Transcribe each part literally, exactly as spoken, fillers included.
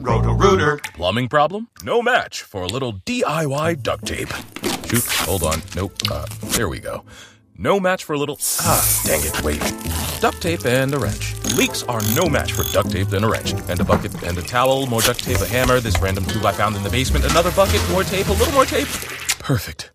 Roto-Rooter. Plumbing problem? No match for a little D I Y duct tape. Shoot, hold on. Nope. Uh, there we go. No match for a little... Ah, dang it, wait. Duct tape and a wrench. Leaks are no match for duct tape and a wrench. And a bucket and a towel, more duct tape, a hammer, this random tube I found in the basement, another bucket, more tape, a little more tape. Perfect.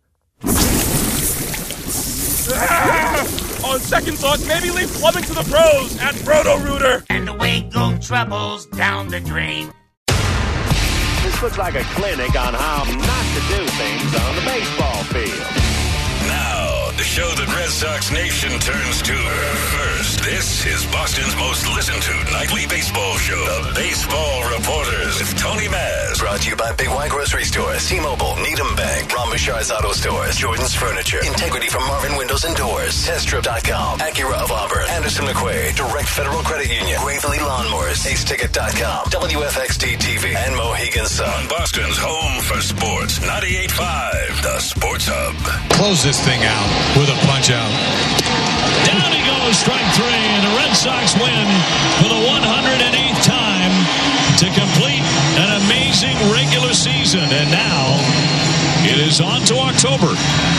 Ah! On second thought, maybe leave plumbing to the pros at Roto-Rooter. And away go troubles down the drain. This looks like a clinic on how not to do things on the baseball field. Now, the show that Red Sox Nation turns to first. This is Boston's most listened to nightly baseball show, The Baseball Reporters, with Tony Maz. Brought to you by Big Y Grocery Stores, T-Mobile, Needham Bank, Ron Bouchard's Auto Stores, Jordan's Furniture, Integrity from Marvin Windows and Doors, Test Strip dot com, Acura of Auburn, Anderson McQuaid, Direct Federal Credit Union, Gravely Lawnmowers, Ace Ticket dot com, W F X D T V, and Mohegan Sun. On Boston's home for sports, ninety-eight point five, The Sports Hub. Close this thing out with a punch out. Down he goes, strike three, and the Red Sox win for the one hundred eighth time to complete an amazing regular season. And now it is on to October.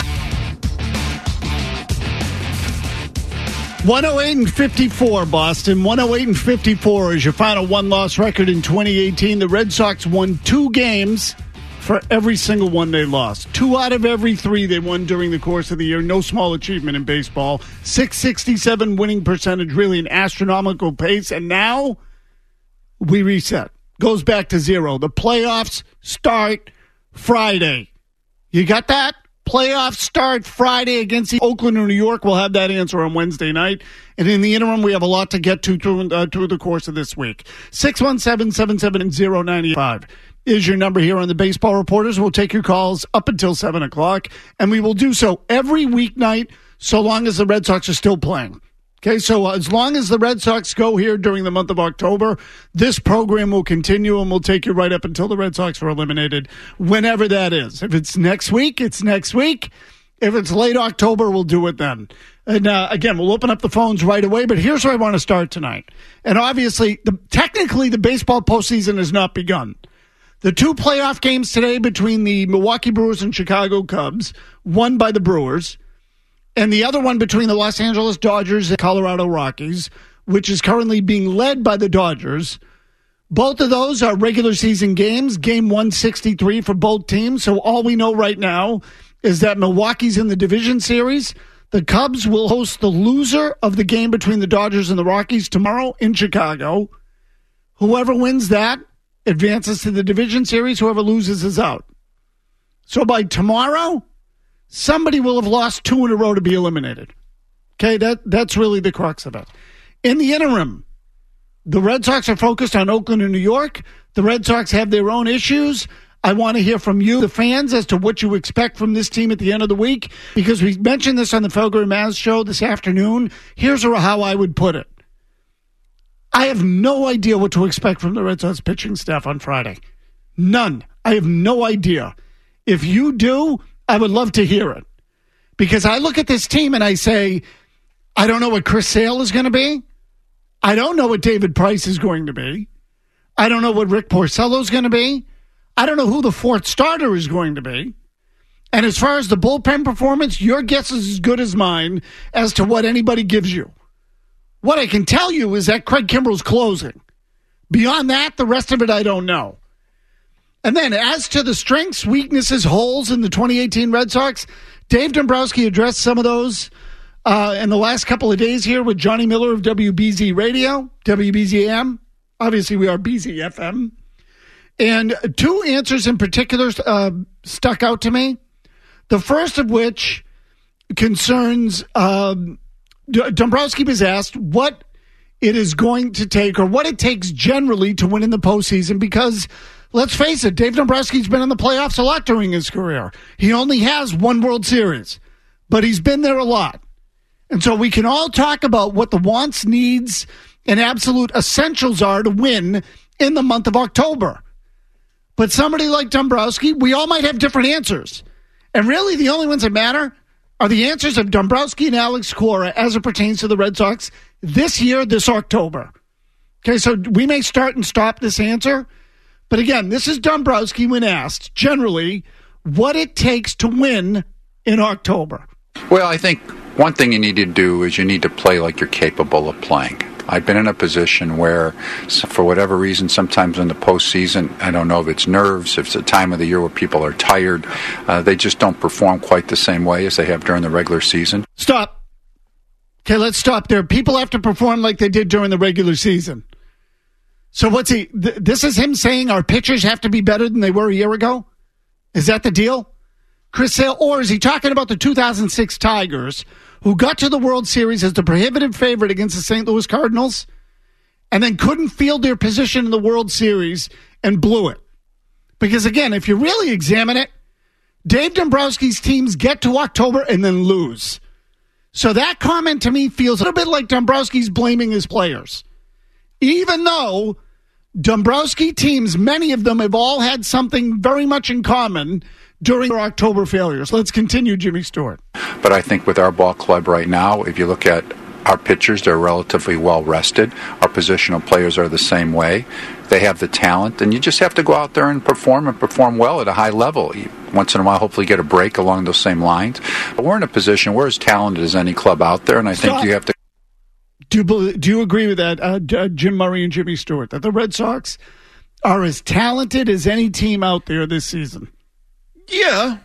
one oh eight and fifty-four, Boston. one oh eight and fifty-four is your final one-loss record in twenty eighteen. The Red Sox won two games for every single one they lost. Two out of every three they won during the course of the year. No small achievement in baseball. six sixty-seven winning percentage, really an astronomical pace. And now we reset. Goes back to zero. The playoffs start Friday. You got that? Playoffs start Friday against the Oakland or New York. We'll have that answer on Wednesday night. And in the interim, we have a lot to get to through, uh, through the course of this week. six one seven, seven seven zero, nine five is your number here on the Baseball Reporters. We'll take your calls up until seven o'clock, and we will do so every weeknight so long as the Red Sox are still playing. Okay, so as long as the Red Sox go here during the month of October, this program will continue, and we'll take you right up until the Red Sox are eliminated, whenever that is. If it's next week, it's next week. If it's late October, we'll do it then. And uh, again, we'll open up the phones right away, but here's where I want to start tonight. And obviously, the, technically, the baseball postseason has not begun. The two playoff games today between the Milwaukee Brewers and Chicago Cubs, won by the Brewers, and the other one between the Los Angeles Dodgers and Colorado Rockies, which is currently being led by the Dodgers. Both of those are regular season games, game one sixty-three for both teams. So all we know right now is that Milwaukee's in the division series. The Cubs will host the loser of the game between the Dodgers and the Rockies tomorrow in Chicago. Whoever wins that advances to the division series. Whoever loses is out. So by tomorrow, somebody will have lost two in a row to be eliminated. Okay, that that's really the crux of it. In the interim, the Red Sox are focused on Oakland and New York. The Red Sox have their own issues. I want to hear from you, the fans, as to what you expect from this team at the end of the week, because we mentioned this on the Felger and Maz show this afternoon. Here's how I would put it. I have no idea what to expect from the Red Sox pitching staff on Friday. None. I have no idea. If you do, I would love to hear it. Because I look at this team and I say, I don't know what Chris Sale is going to be. I don't know what David Price is going to be. I don't know what Rick Porcello is going to be. I don't know who the fourth starter is going to be. And as far as the bullpen performance, your guess is as good as mine as to what anybody gives you. What I can tell you is that Craig Kimbrell's closing. Beyond that, the rest of it I don't know. And then as to the strengths, weaknesses, holes in the twenty eighteen Red Sox, Dave Dombrowski addressed some of those uh, in the last couple of days here with Johnny Miller of W B Z Radio, W B Z A M. Obviously, we are B Z F M. And two answers in particular uh, stuck out to me. The first of which concerns um, Dombrowski was asked what it is going to take or what it takes generally to win in the postseason because, let's face it, Dave Dombrowski's been in the playoffs a lot during his career. He only has one World Series, but he's been there a lot. And so we can all talk about what the wants, needs, and absolute essentials are to win in the month of October. But somebody like Dombrowski, we all might have different answers. And really the only ones that matter are the answers of Dombrowski and Alex Cora as it pertains to the Red Sox this year, this October. Okay, so we may start and stop this answer, But again, this is Dombrowski when asked, generally, what it takes to win in October. Well, I think one thing you need to do is you need to play like you're capable of playing. I've been in a position where, for whatever reason, sometimes in the postseason, I don't know if it's nerves, if it's a time of the year where people are tired, uh, they just don't perform quite the same way as they have during the regular season. Stop. Okay, let's stop there. People have to perform like they did during the regular season. So what's he, th- this is him saying our pitchers have to be better than they were a year ago? Is that the deal? Chris Sale, or is he talking about the two thousand six Tigers who got to the World Series as the prohibitive favorite against the Saint Louis Cardinals and then couldn't field their position in the World Series and blew it? Because again, if you really examine it, Dave Dombrowski's teams get to October and then lose. So that comment to me feels a little bit like Dombrowski's blaming his players. Even though Dombrowski teams, many of them have all had something very much in common during their October failures. Let's continue, Jimmy Stewart. But I think with our ball club right now, if you look at our pitchers, they're relatively well rested. Our positional players are the same way. They have the talent, and you just have to go out there and perform and perform well at a high level. You, once in a while, hopefully get a break along those same lines. But we're in a position, we're as talented as any club out there, and I think Stop. you have to... Do you, do you agree with that, uh, uh, Jim Murray and Jimmy Stewart, that the Red Sox are as talented as any team out there this season? Yeah.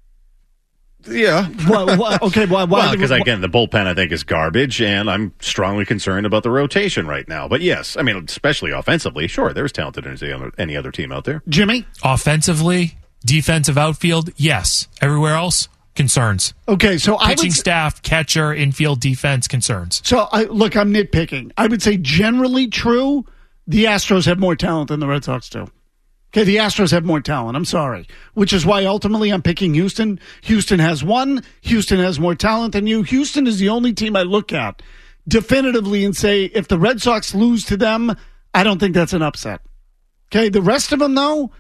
Yeah. Well, why, okay, why? Well, because, again, the bullpen, I think, is garbage, and I'm strongly concerned about the rotation right now. But, yes, I mean, especially offensively, sure, they're as talented as any other team out there. Jimmy? Offensively, defensive outfield, yes. Everywhere else, concerns. Okay, so I Pitching would, staff, catcher, infield, defense, concerns. So, I, look, I'm nitpicking. I would say generally true, the Astros have more talent than the Red Sox do. Okay, the Astros have more talent. I'm sorry. Which is why ultimately I'm picking Houston. Houston has one. Houston has more talent than you. Houston is the only team I look at definitively and say, if the Red Sox lose to them, I don't think that's an upset. Okay, the rest of them, though,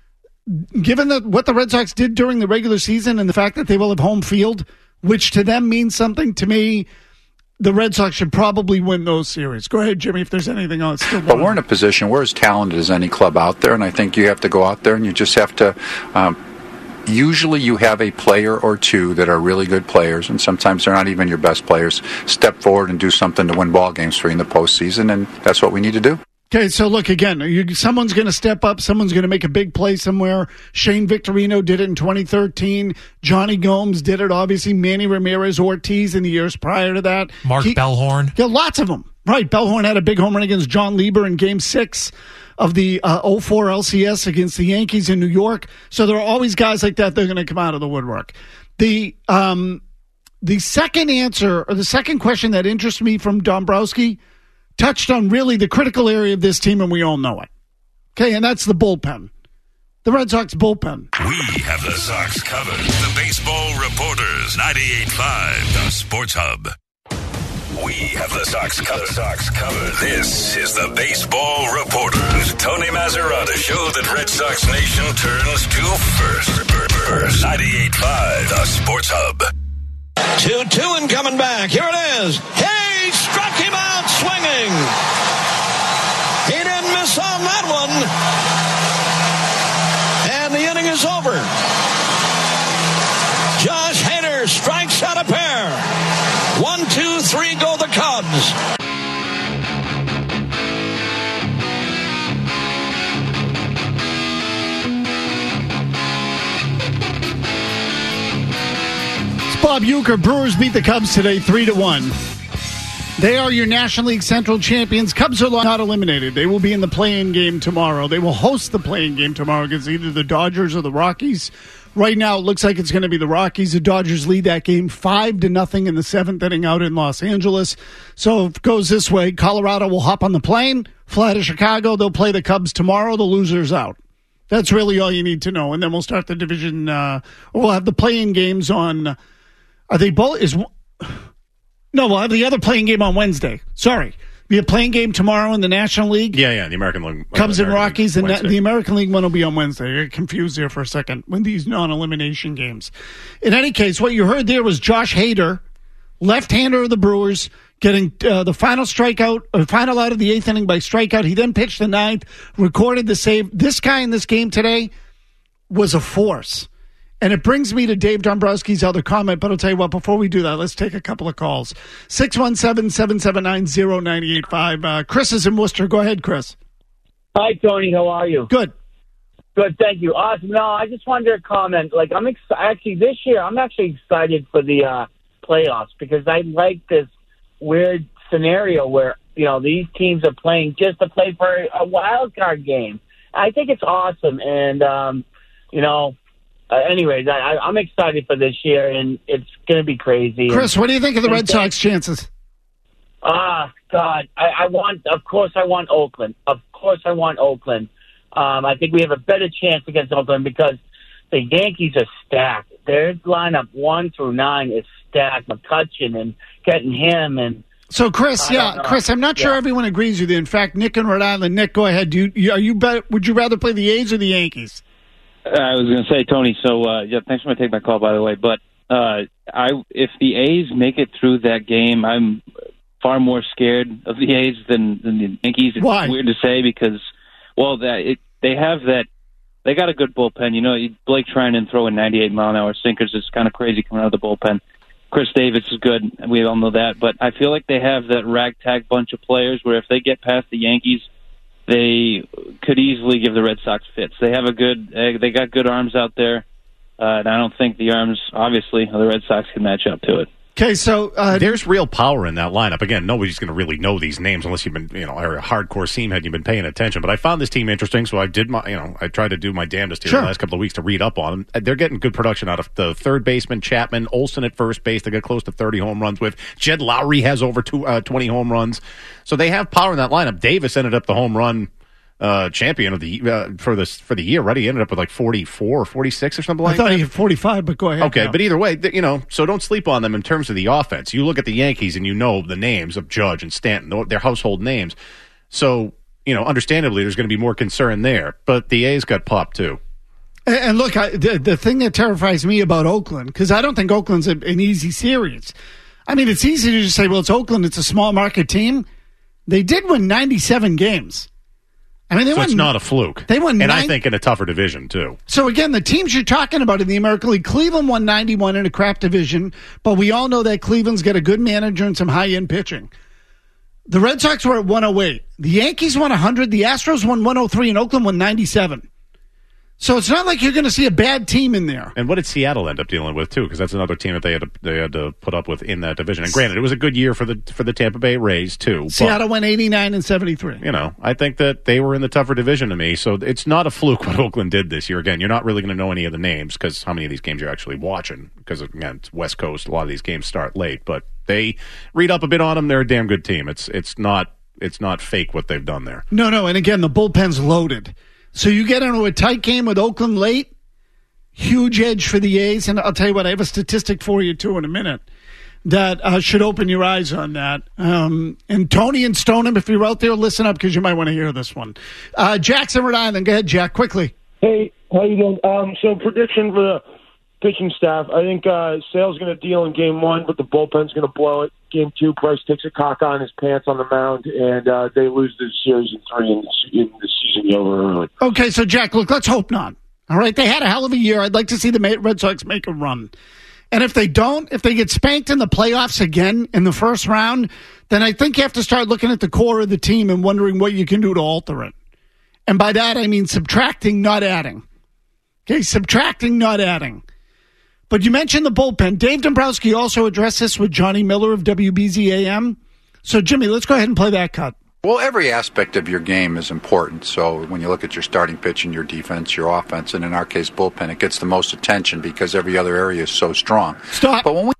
given that what the Red Sox did during the regular season and the fact that they will have home field, which to them means something, to me, the Red Sox should probably win those series. Go ahead, Jimmy, if there's anything else. Still but we're in a position, we're as talented as any club out there, and I think you have to go out there and you just have to... Um, usually you have a player or two that are really good players, and sometimes they're not even your best players, step forward and do something to win ball games for you in the postseason, and that's what we need to do. Okay, so look, again, you, someone's going to step up. Someone's going to make a big play somewhere. Shane Victorino did it in twenty thirteen. Johnny Gomes did it, obviously. Manny Ramirez Ortiz in the years prior to that. Mark he, Bellhorn. Yeah, lots of them. Right, Bellhorn had a big home run against John Lieber in Game six of the uh, oh four L C S against the Yankees in New York. So there are always guys like that that are going to come out of the woodwork. The um, the second answer, or the second question that interests me from Dombrowski touched on really the critical area of this team, and we all know it. Okay, and that's the bullpen. The Red Sox bullpen. We have the Sox covered. The Baseball Reporters, ninety-eight point five, the Sports Hub. We have the Sox covered. Sox covered. This is the Baseball Reporters. Tony Mazzarata show that Red Sox Nation turns to first. First. ninety-eight point five, the Sports Hub. two two and coming back. Here it is. He struck him out swinging. He didn't miss on that one. And the inning is over. Josh Hader strikes out a pair. One, two, three, go the Cubs. Bob Uecker. Brewers beat the Cubs today three to one. They are your National League Central champions. Cubs are not eliminated. They will be in the play-in game tomorrow. They will host the play-in game tomorrow against either the Dodgers or the Rockies. Right now, it looks like it's going to be the Rockies. The Dodgers lead that game five to nothing in the seventh inning out in Los Angeles. So if it goes this way, Colorado will hop on the plane, fly to Chicago. They'll play the Cubs tomorrow. The loser's out. That's really all you need to know. And then we'll start the division. Uh, we'll have the play-in games on. Are they both? Is no, we'll have the other playing game on Wednesday. Sorry. We have playing game tomorrow in the National League. Yeah, yeah, the American League. Cubs uh, and American Rockies, League and the American League one will be on Wednesday. I got confused there for a second when these non-elimination games. In any case, what you heard there was Josh Hader, left-hander of the Brewers, getting uh, the final strikeout, or final out of the eighth inning by strikeout. He then pitched the ninth, recorded the save. This guy in this game today was a force. And it brings me to Dave Dombrowski's other comment, but I'll tell you what, before we do that, let's take a couple of calls. six one seven, seven seven nine, zero nine eight five. Uh, Chris is in Worcester. Go ahead, Chris. Hi, Tony. How are you? Good. Good, thank you. Awesome. No, I just wanted to comment. Like, I'm ex- actually, this year, I'm actually excited for the uh, playoffs because I like this weird scenario where, you know, these teams are playing just to play for a wild card game. I think it's awesome. And, um, you know, Uh, anyways, I, I'm excited for this year, and it's going to be crazy. Chris, and, what do you think of the Red Sox chances? Ah, God, I, I want. Of course, I want Oakland. Of course, I want Oakland. Um, I think we have a better chance against Oakland because the Yankees are stacked. Their lineup one through nine is stacked. McCutchen and getting him and. So, Chris, I yeah, Chris, I'm not sure yeah. everyone agrees with you. In fact, Nick in Rhode Island. Nick, go ahead. Do you, you, are you bet, would you rather play the A's or the Yankees? I was going to say, Tony, so, uh, yeah, thanks for taking my call, by the way. But uh, I, if the A's make it through that game, I'm far more scared of the A's than, than the Yankees. It's Why? weird to say because, well, that it, they have that, they got a good bullpen. You know, Blake Treinen throwing ninety-eight mile an hour sinkers is kind of crazy coming out of the bullpen. Chris Davis is good. We all know that. But I feel like they have that ragtag bunch of players where if they get past the Yankees, they could easily give the Red Sox fits. They have a good, they got good arms out there, uh, and I don't think the arms, obviously, of the Red Sox can match up to it. Okay, so uh, there's real power in that lineup. Again, nobody's going to really know these names unless you've been, you know, or a hardcore seam head. You've been paying attention. But I found this team interesting, so I did my, you know, I tried to do my damnedest here Sure. the last couple of weeks to read up on them. They're getting good production out of the third baseman Chapman, Olsen at first base. They got close to thirty home runs with. Jed Lowry has over two, uh, twenty home runs, so they have power in that lineup. Davis ended up the home run uh, champion of the uh, for this for the year. Right, he ended up with like forty-four or forty-six or something like I thought that. he had forty-five, but go ahead. Okay, now. but either way, th- you know, so don't sleep on them in terms of the offense. You look at the Yankees and you know the names of Judge and Stanton, they're household names. So, you know, understandably, there's going to be more concern there. But the A's got popped too. And, and look, I, the, the thing that terrifies me about Oakland, because I don't think Oakland's a, an easy series. I mean, it's easy to just say, well, it's Oakland, it's a small market team. They did win ninety-seven games. I mean, they so won, it's not a fluke. They won, and nine, I think in a tougher division too. So again, the teams you're talking about in the American League, Cleveland won ninety-one in a crap division, but we all know that Cleveland's got a good manager and some high-end pitching. The Red Sox were at one oh eight. The Yankees won one hundred. The Astros won one oh three, and Oakland won ninety-seven. So it's not like you're going to see a bad team in there. And what did Seattle end up dealing with too? Because that's another team that they had to they had to put up with in that division. And granted, it was a good year for the for the Tampa Bay Rays too. Seattle went eighty-nine and seventy-three. You know, I think that they were in the tougher division to me. So it's not a fluke what Oakland did this year. Again, you're not really going to know any of the names because how many of these games you're actually watching? Because again, it's West Coast. A lot of these games start late, but they read up a bit on them. They're a damn good team. It's it's not it's not fake what they've done there. No, no, and again, the bullpen's loaded. So you get into a tight game with Oakland late, huge edge for the A's. And I'll tell you what, I have a statistic for you, too, in a minute that uh, should open your eyes on that. Um, and Tony and Stoneham, if you're out there, listen up because you might want to hear this one. Uh, Jackson, Rhode Island. Go ahead, Jack, quickly. Hey, how you doing? Um, so prediction for the pitching staff. I think uh, Sale's going to deal in game one, but the bullpen's going to blow it. Game two, Price takes a cock on his pants on the mound, and uh, they lose the series in three, and the, in the season over early. Okay, so, Jack, look, let's hope not. All right, they had a hell of a year. I'd like to see the Red Sox make a run. And if they don't, if they get spanked in the playoffs again in the first round, then I think you have to start looking at the core of the team and wondering what you can do to alter it. And by that, I mean subtracting, not adding. Okay, subtracting, not adding. But you mentioned the bullpen. Dave Dombrowski also addressed this with Johnny Miller of W B Z A M. So, Jimmy, let's go ahead and play that cut. Well, every aspect of your game is important. So when you look at your starting pitch and your defense, your offense, and in our case, bullpen, it gets the most attention because every other area is so strong. Stop. But when we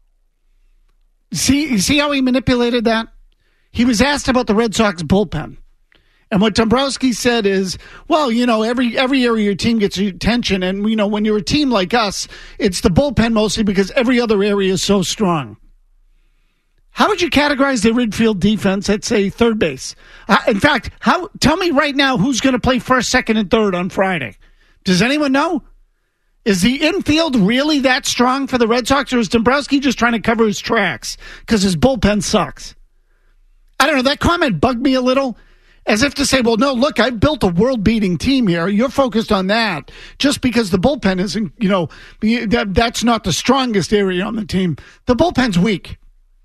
see, you see how he manipulated that? He was asked about the Red Sox bullpen. And what Dombrowski said is, well, you know, every every area of your team gets your attention. And, you know, when you're a team like us, it's the bullpen mostly because every other area is so strong. How would you categorize the infield defense at, say, third base? Uh, in fact, how? Tell me right now who's going to play first, second, and third on Friday. Does anyone know? Is the infield really that strong for the Red Sox, or is Dombrowski just trying to cover his tracks because his bullpen sucks? I don't know, that comment bugged me a little, as if to say, well, no, look, I've built a world-beating team here. You're focused on that just because the bullpen isn't, you know, that, that's not the strongest area on the team. The bullpen's weak.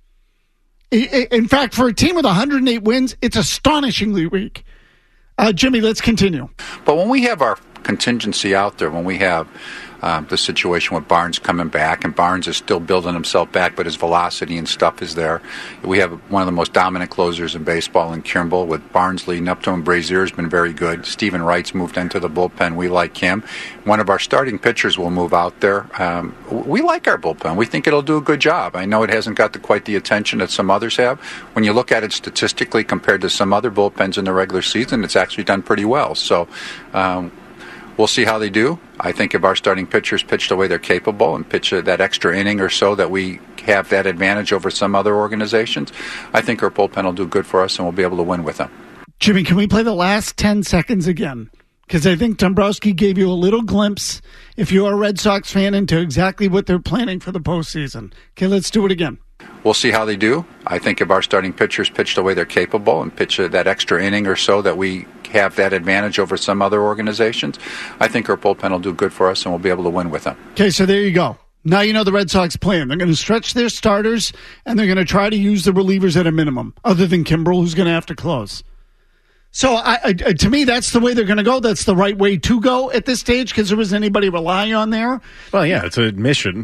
In fact, for a team with one hundred eight wins, it's astonishingly weak. Uh, Jimmy, let's continue. But when we have our contingency out there, when we have um, the situation with Barnes coming back, and Barnes is still building himself back, but his velocity and stuff is there. We have one of the most dominant closers in baseball in Kimball, with Barnes leading up to him. Brazier's been very good. Stephen Wright's moved into the bullpen. We like him. One of our starting pitchers will move out there. Um, we like our bullpen. We think it'll do a good job. I know it hasn't got the, quite the attention that some others have. When you look at it statistically compared to some other bullpens in the regular season, it's actually done pretty well. So um, we'll see how they do. I think if our starting pitchers pitch the way they're capable and pitch that extra inning or so that we have that advantage over some other organizations, I think our bullpen will do good for us and we'll be able to win with them. Jimmy, can we play the last ten seconds again? Because I think Dombrowski gave you a little glimpse, if you're a Red Sox fan, into exactly what they're planning for the postseason. Okay, let's do it again. We'll see how they do. I think if our starting pitchers pitch the way they're capable and pitch that extra inning or so that we have that advantage over some other organizations, I think our bullpen will do good for us and we'll be able to win with them. Okay, so there you go. Now you know the Red Sox plan. They're going to stretch their starters, and they're going to try to use the relievers at a minimum, other than Kimbrel, who's going to have to close. So I, I, to me, that's the way they're going to go. That's the right way to go at this stage, because there wasn't anybody relying on there. Well, yeah, it's an admission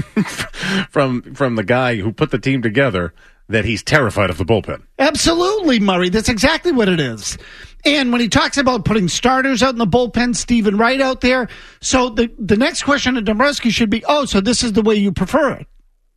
from from the guy who put the team together that he's terrified of the bullpen. Absolutely, Murray. That's exactly what it is. And when he talks about putting starters out in the bullpen, Stephen Wright out there, so the, the next question to Dombrowski should be, oh, so this is the way you prefer it?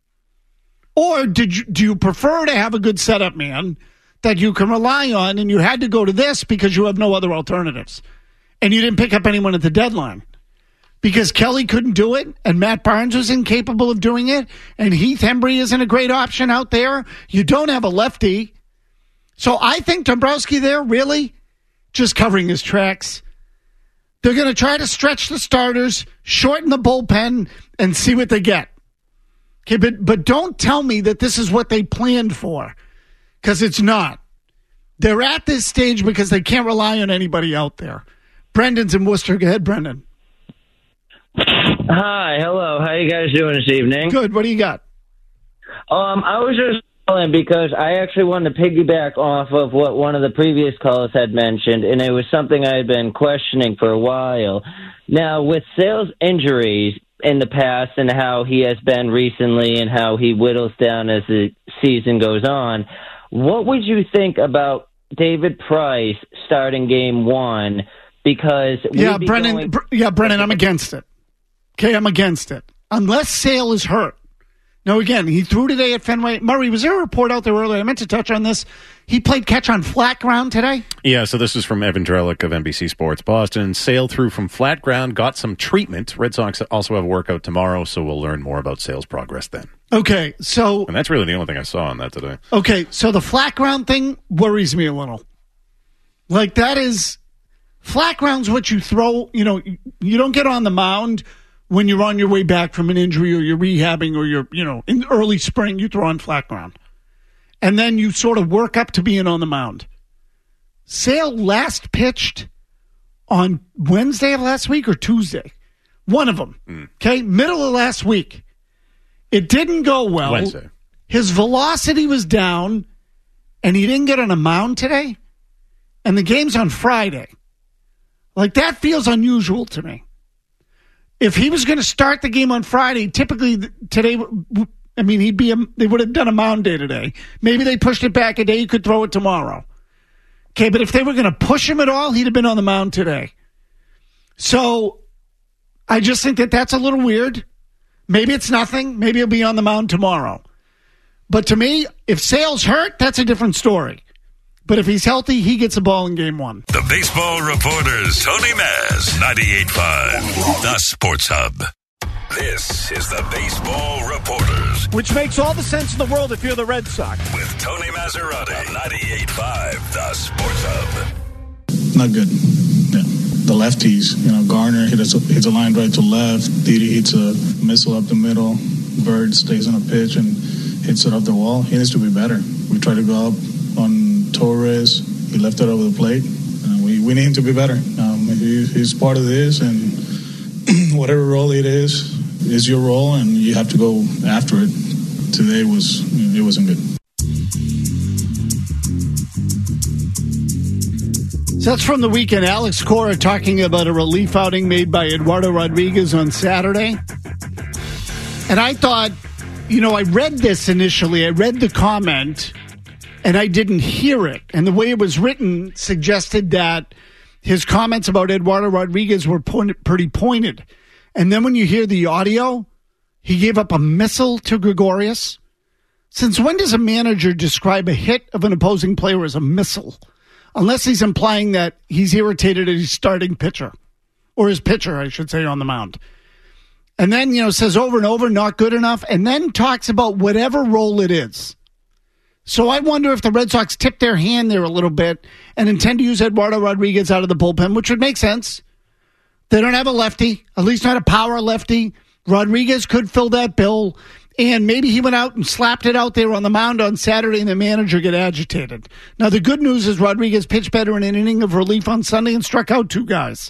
Or did you, do you prefer to have a good setup man that you can rely on, and you had to go to this because you have no other alternatives, and you didn't pick up anyone at the deadline because Kelly couldn't do it, and Matt Barnes was incapable of doing it, and Heath Hembree isn't a great option out there. You don't have a lefty. So I think Dombrowski there really just covering his tracks. They're going to try to stretch the starters, shorten the bullpen, and see what they get. Okay, but, but don't tell me that this is what they planned for, because it's not. They're at this stage because they can't rely on anybody out there. Brendan's in Worcester. Go ahead, Brendan. Hi, hello. How you guys doing this evening? Good. What do you got? Um, I was just calling because I actually wanted to piggyback off of what one of the previous callers had mentioned, and it was something I had been questioning for a while. Now, with Sale's injuries in the past and how he has been recently and how he whittles down as the season goes on, what would you think about David Price starting game one? Because yeah, be Brennan. going- Br- yeah, Brennan, I'm against it. Okay, I'm against it unless Sale is hurt. Now, again, he threw today at Fenway. Murray, was there a report out there earlier? I meant to touch on this. He played catch on flat ground today? Yeah, so this is from Evan Drellick of N B C Sports Boston. Sale threw from flat ground, got some treatment. Red Sox also have a workout tomorrow, so we'll learn more about Sale's progress then. Okay, so... And that's really the only thing I saw on that today. Okay, so the flat ground thing worries me a little. Like, that is... Flat ground's what you throw, you know, you don't get on the mound when you're on your way back from an injury or you're rehabbing or you're, you know, in early spring, you throw on flat ground. And then you sort of work up to being on the mound. Sale last pitched on Wednesday of last week or Tuesday. One of them. Mm. Okay, middle of last week. It didn't go well. Wednesday. His velocity was down, and he didn't get on a mound today. And the game's on Friday. Like, that feels unusual to me. If he was going to start the game on Friday, typically today, I mean, he'd be a, they would have done a mound day today. Maybe they pushed it back a day. You could throw it tomorrow. Okay, but if they were going to push him at all, he'd have been on the mound today. So I just think that that's a little weird. Maybe it's nothing. Maybe he'll be on the mound tomorrow. But to me, if Sale's hurt, that's a different story. But if he's healthy, he gets the ball in game one. The Baseball Reporters, Tony Maz, ninety-eight point five, The Sports Hub. This is the Baseball Reporters. Which makes all the sense in the world if you're the Red Sox. With Tony Maserati, ninety-eight point five, The Sports Hub. Not good. Yeah. The lefties, you know, Garner hits a, hits a line right to left. Didi hits a missile up the middle. Bird stays on a pitch and hits it off the wall. He needs to be better. We try to go up on Torres, he left it over the plate. Uh, we, we need him to be better. Um, he, he's part of this, and whatever role it is, is your role, and you have to go after it. Today was, it wasn't good. So that's from the weekend. Alex Cora talking about a relief outing made by Eduardo Rodriguez on Saturday. And I thought, you know, I read this initially. I read the comment, and I didn't hear it. And the way it was written suggested that his comments about Eduardo Rodriguez were point, pretty pointed. And then when you hear the audio, he gave up a missile to Gregorius. Since when does a manager describe a hit of an opposing player as a missile? Unless he's implying that he's irritated at his starting pitcher. Or his pitcher, I should say, on the mound. And then, you know, says over and over, not good enough. And then talks about whatever role it is. So I wonder if the Red Sox tip their hand there a little bit and intend to use Eduardo Rodriguez out of the bullpen, which would make sense. They don't have a lefty, at least not a power lefty. Rodriguez could fill that bill. And maybe he went out and slapped it out there on the mound on Saturday and the manager get agitated. Now, the good news is Rodriguez pitched better in an inning of relief on Sunday and struck out two guys.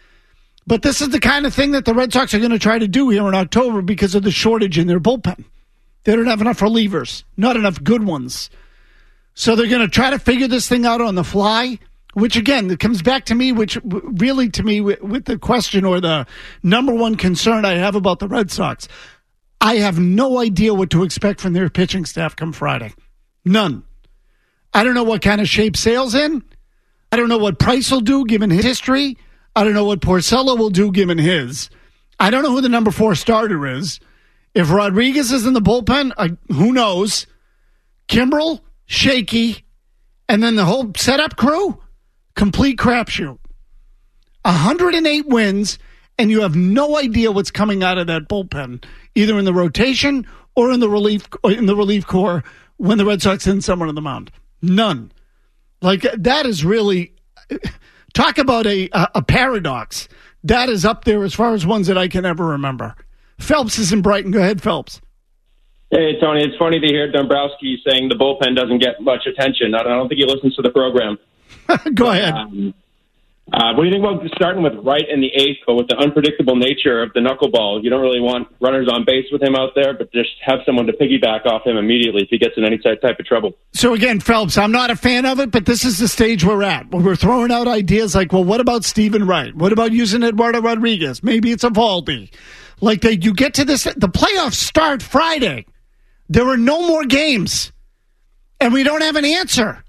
But this is the kind of thing that the Red Sox are going to try to do here in October because of the shortage in their bullpen. They don't have enough relievers, not enough good ones. So they're going to try to figure this thing out on the fly, which, again, it comes back to me, which really to me with the question or the number one concern I have about the Red Sox. I have no idea what to expect from their pitching staff come Friday. None. I don't know what kind of shape Sale's in. I don't know what Price will do given his history. I don't know what Porcello will do given his. I don't know who the number four starter is. If Rodriguez is in the bullpen, I, who knows? Kimbrel, shaky, and then the whole setup crew, complete crapshoot. one hundred eight wins, and you have no idea what's coming out of that bullpen, either in the rotation or in the relief or in the relief corps when the Red Sox send someone on the mound. None. Like, that is really, talk about a, a paradox. That is up there as far as ones that I can ever remember. Phelps is in Brighton. Go ahead, Phelps. Hey, Tony, it's funny to hear Dombrowski saying the bullpen doesn't get much attention. I don't, I don't think he listens to the program. Go ahead. Um, uh, what do you think about starting with Wright in the eighth, but with the unpredictable nature of the knuckleball? You don't really want runners on base with him out there, but just have someone to piggyback off him immediately if he gets in any type of trouble. So again, Phelps, I'm not a fan of it, but this is the stage we're at. Where we're throwing out ideas like, well, what about Stephen Wright? What about using Eduardo Rodriguez? Maybe it's Eovaldi. Like, they, you get to this, the playoffs start Friday. There are no more games, and we don't have an answer.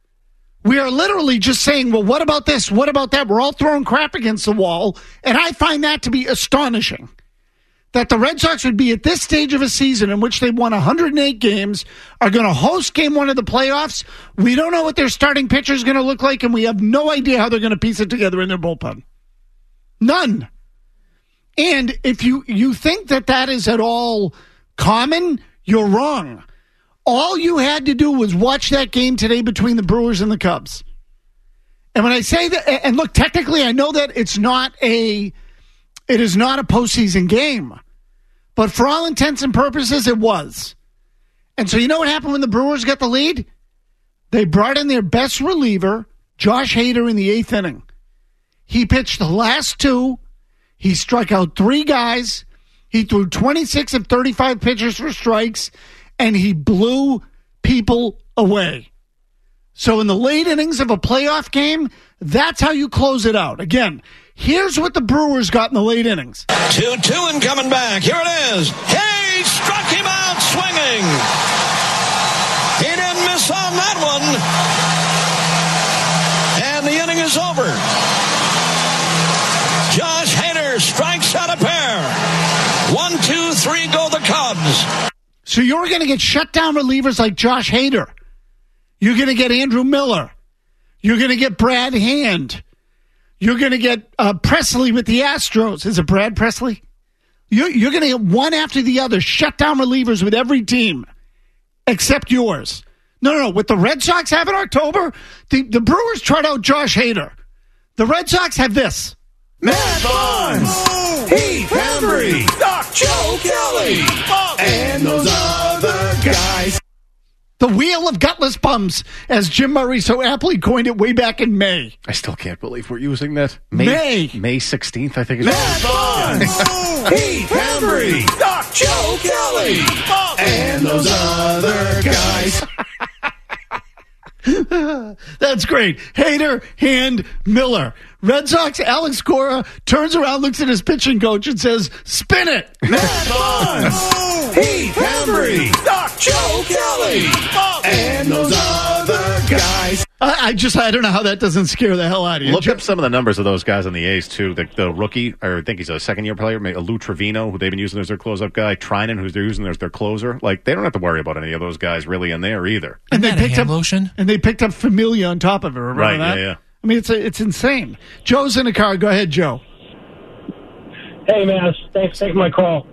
We are literally just saying, well, what about this? What about that? We're all throwing crap against the wall, and I find that to be astonishing. That the Red Sox would be at this stage of a season in which they won one hundred eight games, are going to host game one of the playoffs. We don't know what their starting pitcher is going to look like, and we have no idea how they're going to piece it together in their bullpen. None. And if you, you think that that is at all common, you're wrong. All you had to do was watch that game today between the Brewers and the Cubs. And when I say that, and look, technically I know that it's not a, it is not a postseason game. But for all intents and purposes, it was. And so you know what happened when the Brewers got the lead? They brought in their best reliever, Josh Hader, in the eighth inning. He pitched the last two. He struck out three guys. He threw twenty-six of thirty-five pitches for strikes, and he blew people away. So in the late innings of a playoff game, that's how you close it out. Again, here's what the Brewers got in the late innings. two two and coming back. Here it is. He struck him out swinging. He didn't miss on that one. And the inning is over. Josh Hader strikes out a pair. One, two, three, go the Cubs. So you're going to get shutdown relievers like Josh Hader. You're going to get Andrew Miller. You're going to get Brad Hand. You're going to get uh, Presley with the Astros. Is it Brad Presley? You're, you're going to get one after the other shutdown relievers with every team except yours. No, no, no. What the Red Sox have in October, the, the Brewers trot out Josh Hader. The Red Sox have this. Matt Barnes, Heath Hembry, Doc Joe Kelly, and those other guys. The wheel of gutless bums, as Jim Murray so aptly coined it way back in May. I still can't believe we're using that. May. May. May sixteenth, I think it's. Matt Barnes, Heath Hembry, Doc Joe Kelly, and those other guys. That's great. Hader, Hand, Miller. Red Sox, Alex Cora turns around, looks at his pitching coach, and says, spin it. Matt Barnes, Heath Hembry, Doc Joe Kelly, and those other guys. I, I just, I don't know how that doesn't scare the hell out of you. Look up some of the numbers of those guys on the A's, too. The, the rookie, or I think he's a second-year player, Lou Trevino, who they've been using as their close-up guy, Trinan, who's they're using as their closer. Like, they don't have to worry about any of those guys really in there either. And they picked up lotion? And they picked up Familia on top of it. Remember right, that? yeah, yeah. I mean, it's a, it's insane. Joe's in the car. Go ahead, Joe. Hey, man. Thanks for taking my call.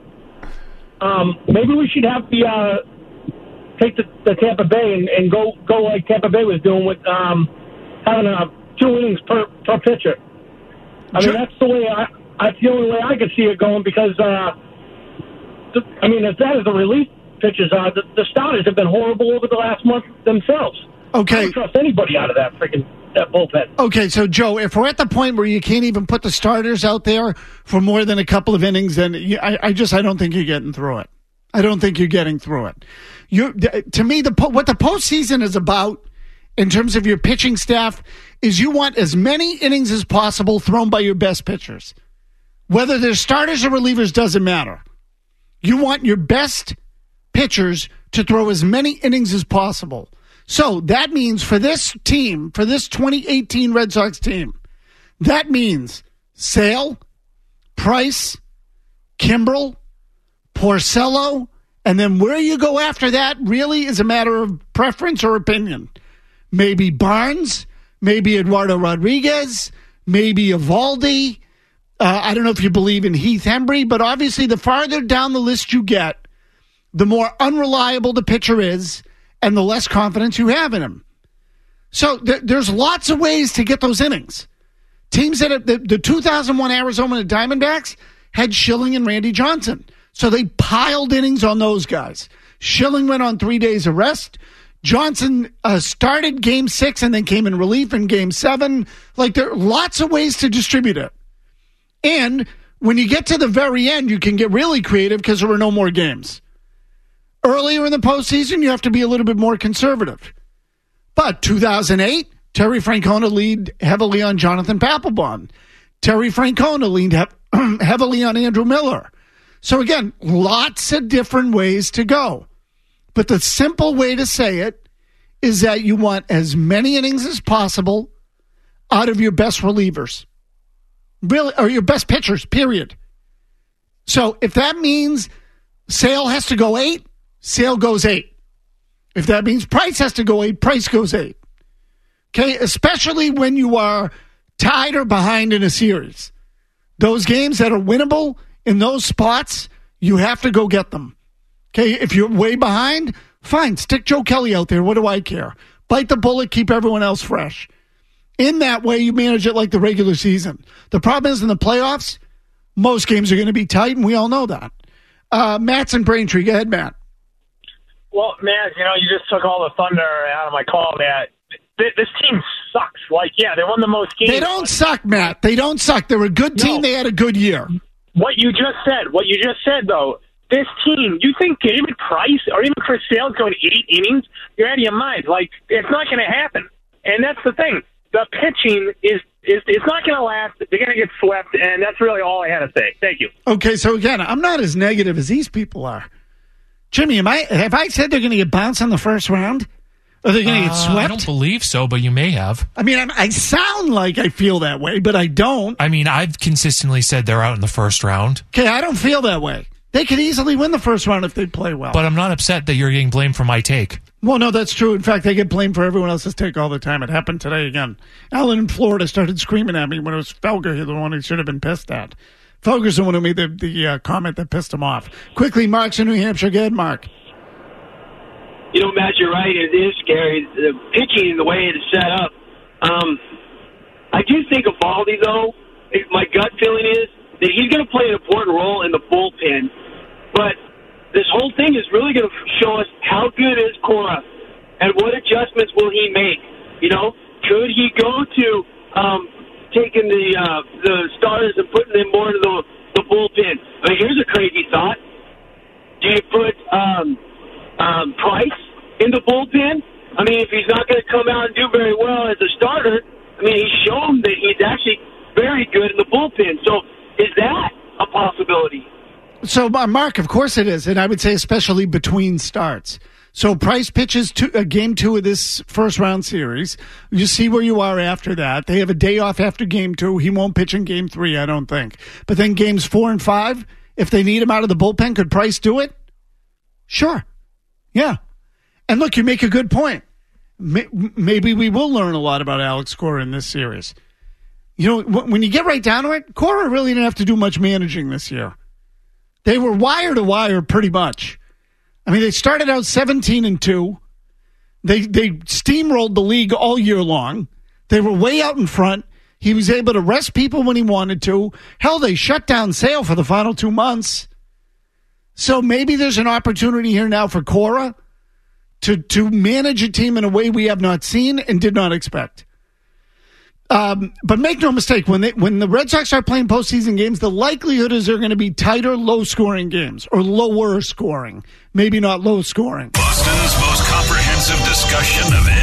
Um, maybe we should have the uh, take the, the Tampa Bay and, and go go like Tampa Bay was doing with um, having uh, two innings per, per pitcher. I mean, that's the way I that's the only way I could see it going because uh, the, I mean, as bad as the relief pitchers are, the, the starters have been horrible over the last month themselves. Okay. I don't trust anybody out of that freaking that bullpen. Okay, so Joe, if we're at the point where you can't even put the starters out there for more than a couple of innings, then you, I, I just I don't think you're getting through it. I don't think you're getting through it. You, to me, the what the postseason is about in terms of your pitching staff is you want as many innings as possible thrown by your best pitchers. Whether they're starters or relievers doesn't matter. You want your best pitchers to throw as many innings as possible. So that means for this team, for this twenty eighteen Red Sox team, that means Sale, Price, Kimbrel, Porcello, and then where you go after that really is a matter of preference or opinion. Maybe Barnes, maybe Eduardo Rodriguez, maybe Evaldi. Uh, I don't know if you believe in Heath Hembry, but obviously the farther down the list you get, the more unreliable the pitcher is, and the less confidence you have in him. So th- there's lots of ways to get those innings. Teams that have, the, the two thousand one Arizona Diamondbacks had Schilling and Randy Johnson. So they piled innings on those guys. Schilling went on three days of rest. Johnson uh, started game six and then came in relief in game seven. Like there are lots of ways to distribute it. And when you get to the very end, you can get really creative because there were no more games. Earlier in the postseason, you have to be a little bit more conservative. But two thousand eight, Terry Francona leaned heavily on Jonathan Papelbon. Terry Francona leaned he- heavily on Andrew Miller. So again, lots of different ways to go. But the simple way to say it is that you want as many innings as possible out of your best relievers. Really, or your best pitchers, period. So if that means Sale has to go eight, Sale goes eight. If that means Price has to go eight, Price goes eight. Okay, especially when you are tied or behind in a series. Those games that are winnable in those spots, you have to go get them. Okay, if you're way behind, fine, stick Joe Kelly out there. What do I care? Bite the bullet, keep everyone else fresh. In that way, you manage it like the regular season. The problem is in the playoffs, most games are going to be tight, and we all know that. Uh, Matt's in Braintree. Go ahead, Matt. Well, man, you know, you just took all the thunder out of my call, Matt. This team sucks. Like, yeah, they won the most games. They don't suck, Matt. They don't suck. They're a good team. No. They had a good year. What you just said, what you just said, though, this team, you think David Price or even Chris Sale's going eight innings? You're out of your mind. Like, it's not going to happen. And that's the thing. The pitching is, is it's not going to last. They're going to get swept, and that's really all I had to say. Thank you. Okay, so again, I'm not as negative as these people are. Jimmy, am I? Have I said they're going to get bounced in the first round? Are they going to uh, get swept? I don't believe so, but you may have. I mean, I'm, I sound like I feel that way, but I don't. I mean, I've consistently said they're out in the first round. Okay, I don't feel that way. They could easily win the first round if they play well. But I'm not upset that you're getting blamed for my take. Well, no, that's true. In fact, they get blamed for everyone else's take all the time. It happened today again. Alan in Florida started screaming at me when it was Felger, the one who should have been pissed at. Felger's the one who made the, the uh, comment that pissed him off. Quickly, Mark's in New Hampshire. Go ahead, Mark. You know, Matt, you're right. It is scary. The pitching, the way it's set up. Um, I do think of Evaldi, though. My gut feeling is that he's going to play an important role in the bullpen. But this whole thing is really going to show us how good is Cora and what adjustments will he make? You know, could he go to um, taking the uh, the starters and putting them more into the, the bullpen? I mean, here's a crazy thought. Do you put um, um, Price in the bullpen? I mean, if he's not going to come out and do very well as a starter, I mean, he's shown that he's actually very good in the bullpen. So is that a possibility? So, uh, Mark, of course it is, and I would say especially between starts. So Price pitches to, uh, game two of this first-round series. You see where you are after that. They have a day off after game two. He won't pitch in game three, I don't think. But then games four and five, if they need him out of the bullpen, could Price do it? Sure. Yeah. And look, you make a good point. Maybe we will learn a lot about Alex Cora in this series. You know, when you get right down to it, Cora really didn't have to do much managing this year. They were wire to wire pretty much. I mean, they started out seventeen and two. They they steamrolled the league all year long. They were way out in front. He was able to rest people when he wanted to. Hell, they shut down Sale for the final two months. So maybe there's an opportunity here now for Cora to to manage a team in a way we have not seen and did not expect. Um, but make no mistake, when they when the Red Sox start playing postseason games, the likelihood is they're going to be tighter, low-scoring games, or lower scoring. Maybe not low-scoring. Boston's most comprehensive discussion of